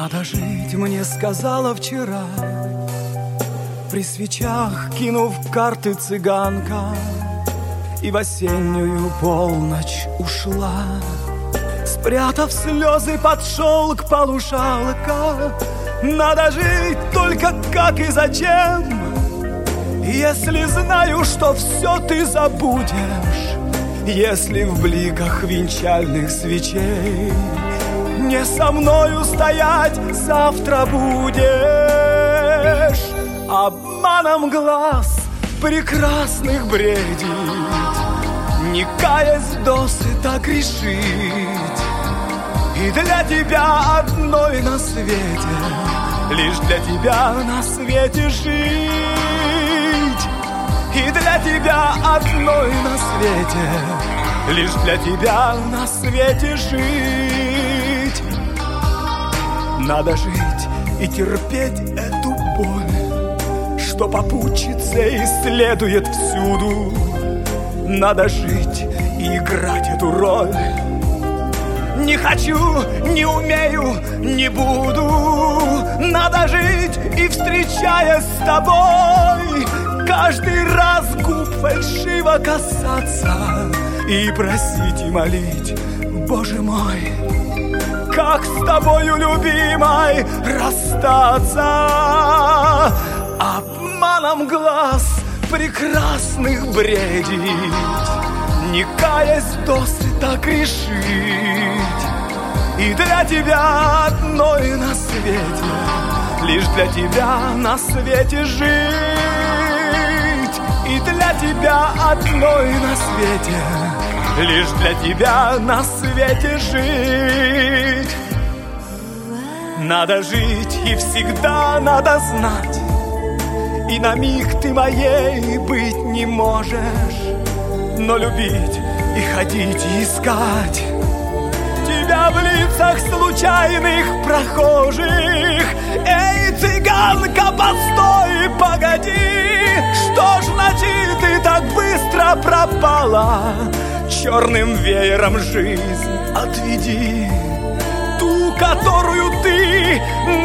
Надо жить, мне сказала вчера, при свечах кинув карты цыганка, и в осеннюю полночь ушла, спрятав слезы под шелк полушалка. Надо жить только как и зачем, если знаю, что все ты забудешь, если в бликах венчальных свечей не со мною стоять завтра будешь. Обманом глаз прекрасных бредить, не каясь досыта грешить, и для тебя одной на свете, лишь для тебя на свете жить, и для тебя одной на свете, лишь для тебя на свете жить. Надо жить и терпеть эту боль, что попутчицей следует всюду. Надо жить и играть эту роль. Не хочу, не умею, не буду. Надо жить и, встречаясь с тобой, каждый раз губ фальшиво касаться и просить и молить: Боже мой, как с тобою, любимой, расстаться. Обманом глаз прекрасных бредить, не каясь досыта грешить, и для тебя одной на свете, лишь для тебя на свете жить, и для тебя одной на свете, лишь для тебя на свете жить. Надо жить и всегда надо знать, и на миг ты моей быть не можешь, но любить и ходить и искать тебя в лицах случайных прохожих. Эй, цыганка, постой, погоди, что ж значит ты так быстро пропала? Черным веером жизнь отведи, ту, которую ты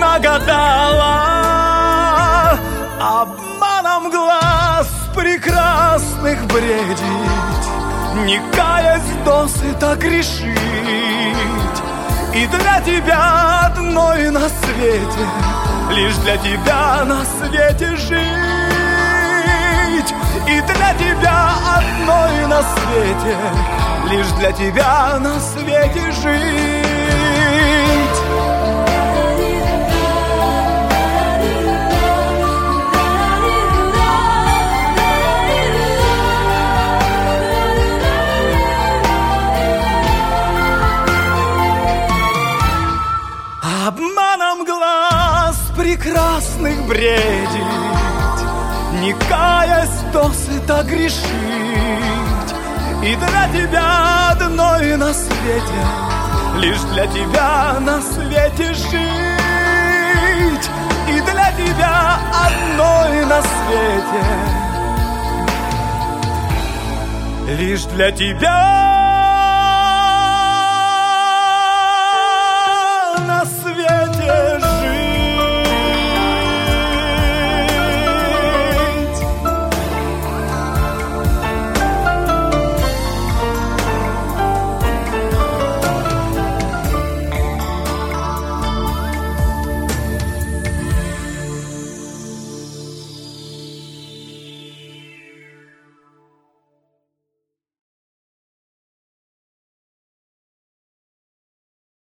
нагадала. Обманом глаз прекрасных бредить, не каясь досыта грешить, и для тебя одной на свете, лишь для тебя на свете жить, и для тебя одной на свете, лишь для тебя на свете жить. Обманом глаз прекрасных бредить, не каясь досыта грешить, и для тебя одной на свете, лишь для тебя на свете жить, и для тебя одной на свете, лишь для тебя